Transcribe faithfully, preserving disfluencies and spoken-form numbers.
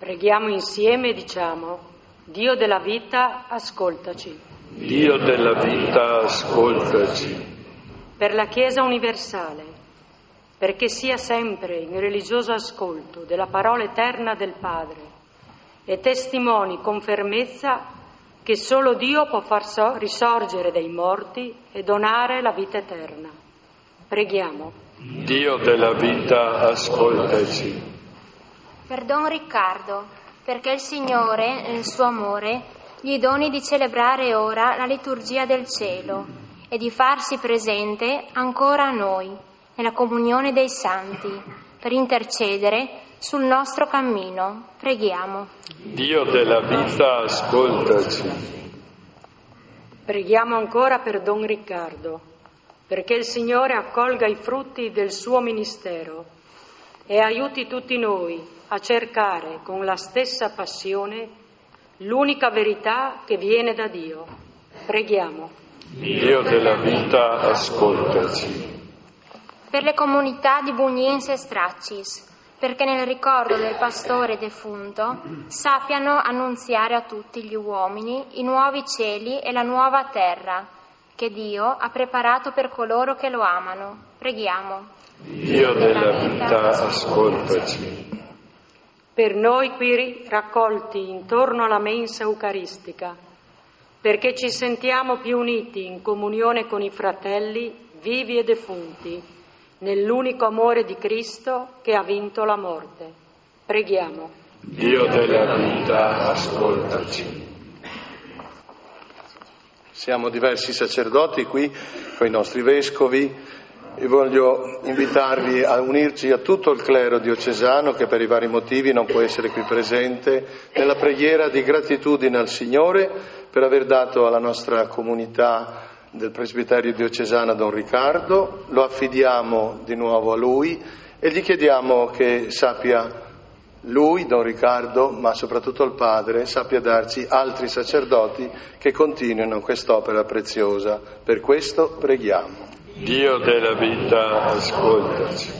Preghiamo insieme e diciamo: Dio della vita, ascoltaci. Dio della vita, ascoltaci. Per la Chiesa universale, perché sia sempre in religioso ascolto della parola eterna del Padre e testimoni con fermezza che solo Dio può far so- risorgere dai morti e donare la vita eterna. Preghiamo. Dio della vita, ascoltaci. Per Don Riccardo, perché il Signore, nel suo amore, gli doni di celebrare ora la liturgia del cielo e di farsi presente ancora a noi, nella comunione dei santi, per intercedere sul nostro cammino. Preghiamo. Dio della vita, ascoltaci. Preghiamo ancora per Don Riccardo, perché il Signore accolga i frutti del suo ministero e aiuti tutti noi a cercare con la stessa passione l'unica verità che viene da Dio. Preghiamo. Dio della vita, ascoltaci. Per le comunità di Bugniense e Straccis, perché nel ricordo del pastore defunto sappiano annunziare a tutti gli uomini i nuovi cieli e la nuova terra che Dio ha preparato per coloro che lo amano. Preghiamo. Dio della vita, ascoltaci. Per noi qui raccolti intorno alla mensa eucaristica, perché ci sentiamo più uniti in comunione con i fratelli vivi e defunti, nell'unico amore di Cristo che ha vinto la morte. Preghiamo. Dio della vita, ascoltaci. Siamo diversi sacerdoti qui, con i nostri vescovi, e voglio invitarvi a unirci a tutto il clero diocesano che per i vari motivi non può essere qui presente, nella preghiera di gratitudine al Signore per aver dato alla nostra comunità del presbiterio diocesano Don Riccardo. Lo affidiamo di nuovo a Lui e gli chiediamo che sappia Lui, Don Riccardo, ma soprattutto il Padre, sappia darci altri sacerdoti che continuino quest'opera preziosa. Per questo preghiamo. Dio della vita, ascoltaci.